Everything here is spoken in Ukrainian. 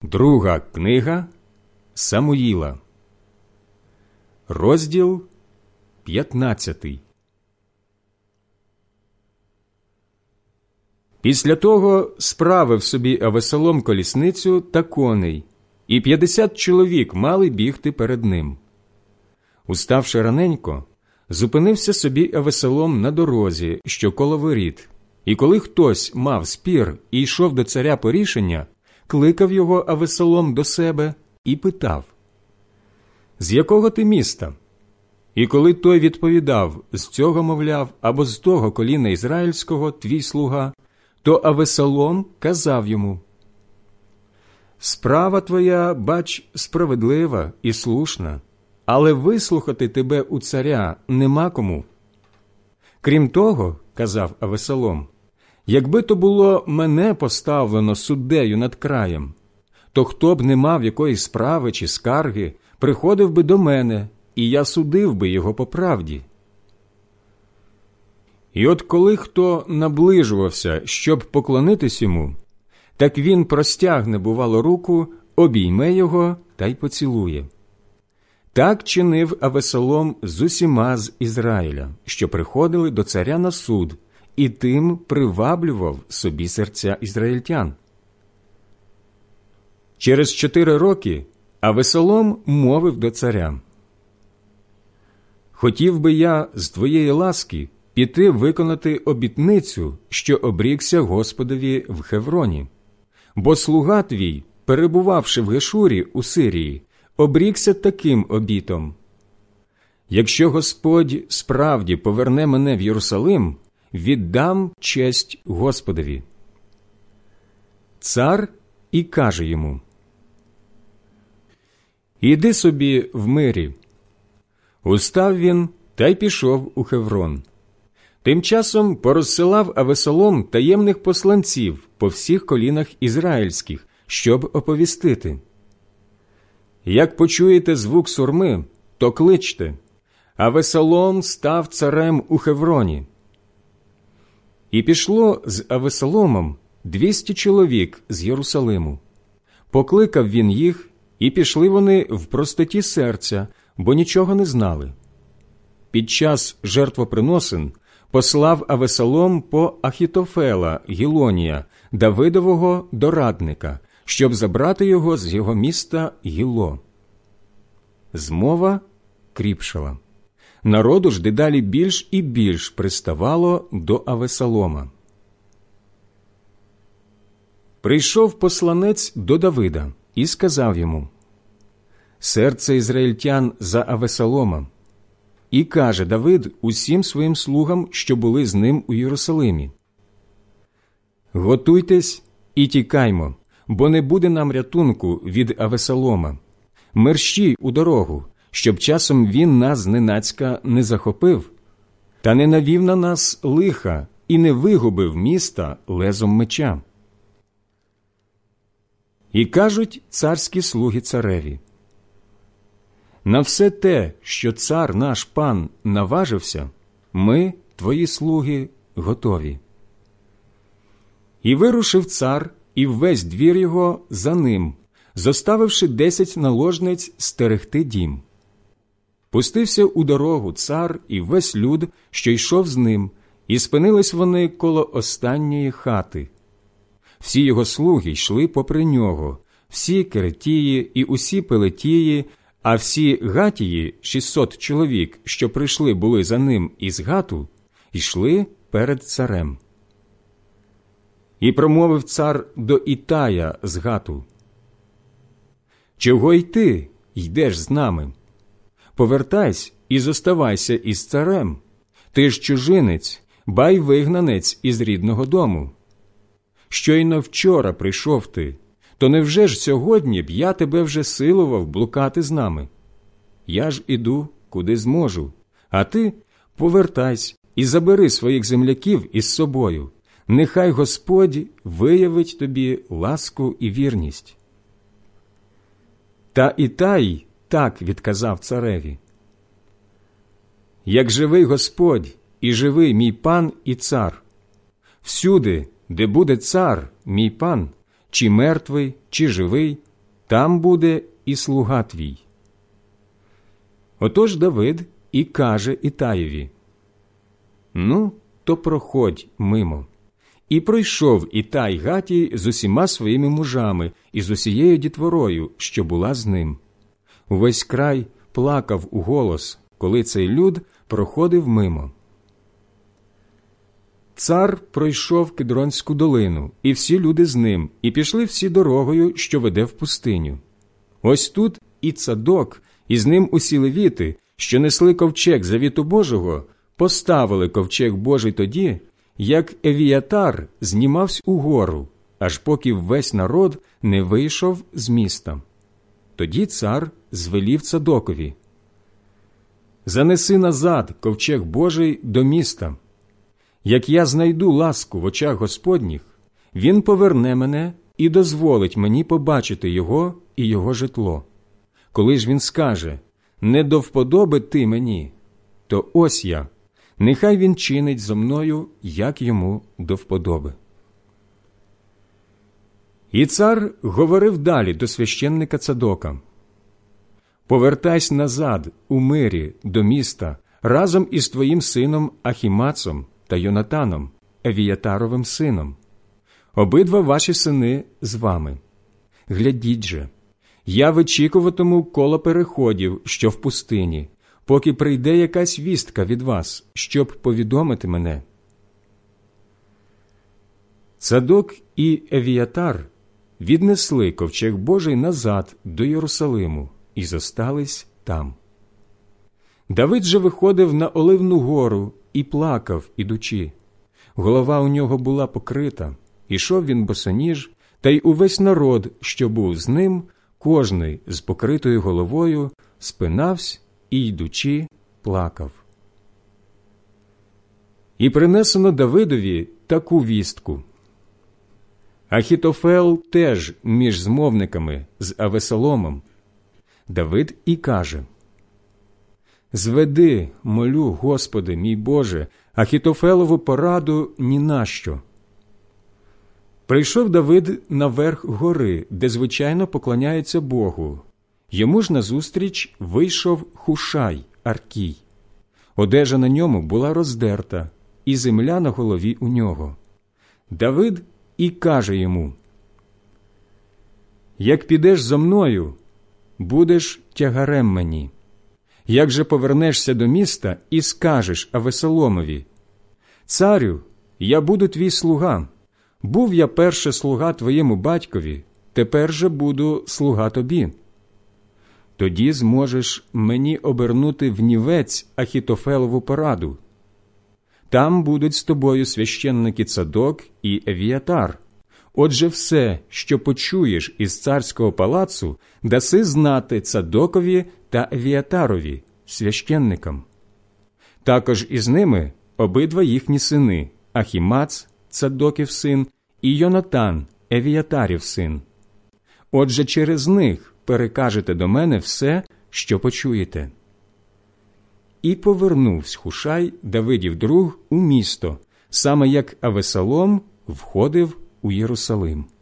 Друга книга Самуїла, розділ 15. Після того справив собі Авесолом колісницю та коней, і 50 чоловік мали бігти перед ним. Уставши раненько, зупинився собі Авесолом на дорозі, що коло воріт, і коли хтось мав спір і йшов до царя по рішення, кликав його Авесолом до себе і питав: «З якого ти міста?» І коли той відповідав: «З цього, мовляв, або з того коліна ізраїльського, твій слуга», то Авесолом казав йому: «Справа твоя, бач, справедлива і слушна, але вислухати тебе у царя нема кому. Крім того, – казав Авесолом, – якби то було мене поставлено суддею над краєм, то хто б не мав якоїсь справи чи скарги, приходив би до мене, і я судив би його по правді. І от коли хто наближувався, щоб поклонитись йому, так він простягне, бувало, руку, обійме його та й поцілує». Так чинив Авесолом з усіма з Ізраїля, що приходили до царя на суд, і тим приваблював собі серця ізраїльтян. Через 4 роки Авесолом мовив до царя: «Хотів би я з твоєї ласки піти виконати обітницю, що обрікся Господові в Хевроні. Бо слуга твій, перебувавши в Гешурі у Сирії, обрікся таким обітом: якщо Господь справді поверне мене в Єрусалим, віддам честь Господові». Цар і каже йому: «Іди собі в мирі». Устав він та й пішов у Хеврон. Тим часом порозсилав Авесолом таємних посланців по всіх колінах ізраїльських, щоб оповістити: «Як почуєте звук сурми, то кличте: Авесолом став царем у Хевроні». І пішло з Авесоломом 200 чоловік з Єрусалиму. Покликав він їх, і пішли вони в простоті серця, бо нічого не знали. Під час жертвоприносин послав Авесолом по Ахітофела Гілонія, Давидового дорадника, щоб забрати його з його міста Гіло. Змова кріпшала. Народу ж дедалі більш і більш приставало до Авесолома. Прийшов посланець до Давида і сказав йому: «Серце ізраїльтян за Авесолома». І каже Давид усім своїм слугам, що були з ним у Єрусалимі: «Готуйтесь і тікаймо, бо не буде нам рятунку від Авесолома. Мерщій у дорогу, щоб часом він нас зненацька не захопив, та не навів на нас лиха і не вигубив міста лезом меча». І кажуть царські слуги цареві: «На все те, що цар наш пан наважився, ми, твої слуги, готові». І вирушив цар і весь двір його за ним, зоставивши 10 наложниць стерегти дім. Пустився у дорогу цар і весь люд, що йшов з ним, і спинились вони коло останньої хати. Всі його слуги йшли попри нього, всі керетії і усі пелетії, а всі гатії, 600 чоловік, що прийшли були за ним із Гату, йшли перед царем. І промовив цар до Ітая з Гату: «Чого й ти йдеш з нами? Повертайся і зоставайся із царем. Ти ж чужинець, ба й вигнанець із рідного дому. Щойно вчора прийшов ти, то невже ж сьогодні б я тебе вже силував блукати з нами? Я ж іду, куди зможу, а ти повертайся і забери своїх земляків із собою. Нехай Господь виявить тобі ласку і вірність». Та Ітай так відказав цареві: «Як живий Господь і живий мій пан і цар, всюди, де буде цар, мій пан, чи мертвий, чи живий, там буде і слуга твій». Отож Давид і каже Ітаєві: «Ну, то проходь мимо». І пройшов Ітай Гатій з усіма своїми мужами і з усією дітворою, що була з ним. Увесь край плакав уголос, коли цей люд проходив мимо. Цар пройшов Кидронську долину, і всі люди з ним, і пішли всі дорогою, що веде в пустиню. Ось тут і Цадок, і з ним усі левіти, що несли ковчег завіту Божого, поставили ковчег Божий тоді, як Евіятар знімався угору, аж поки весь народ не вийшов з міста. Тоді цар звелів Цадокові: «Занеси назад ковчег Божий до міста. Як я знайду ласку в очах Господніх, він поверне мене і дозволить мені побачити його і його житло. Коли ж він скаже: не до вподоби ти мені, то ось я, нехай він чинить зо мною, як йому до вподоби». І цар говорив далі до священника Цадока: «Повертайся назад у мирі до міста разом із твоїм сином Ахімацом та Йонатаном, Евіятаровим сином. Обидва ваші сини з вами. Глядіть же, я вичікуватиму коло переходів, що в пустині, поки прийде якась вістка від вас, щоб повідомити мене». Цадок і Евіятар віднесли ковчег Божий назад до Єрусалиму і зостались там. Давид же виходив на Оливну гору і плакав, ідучи. Голова у нього була покрита, ішов він босоніж, та й увесь народ, що був з ним, кожний з покритою головою, спинавсь і, йдучи, плакав. І принесено Давидові таку вістку: Ахітофел теж між змовниками з Авесоломом. Давид і каже: «Зведи, молю, Господи, мій Боже, Ахітофелову пораду ні на що». Прийшов Давид на верх гори, де звичайно поклоняються Богу. Йому ж назустріч вийшов Хушай, Аркій. Одежа на ньому була роздерта, і земля на голові у нього. Давид і каже йому: «Як підеш зо мною, будеш тягарем мені. Як же повернешся до міста і скажеш Авесоломові: царю, я буду твій слуга, був я перше слуга твоєму батькові, тепер же буду слуга тобі. Тоді зможеш мені обернути внівець Ахітофелову пораду. Там будуть з тобою священники Цадок і Евіятар. Отже, все, що почуєш із царського палацу, даси знати Цадокові та Евіятарові, священникам. Також із ними обидва їхні сини – Ахімац, Цадоків син, і Йонатан, Евіятарів син. Отже, через них перекажете до мене все, що почуєте». І повернувся Хушай, Давидів друг, у місто, саме як Авесолом входив у Єрусалим.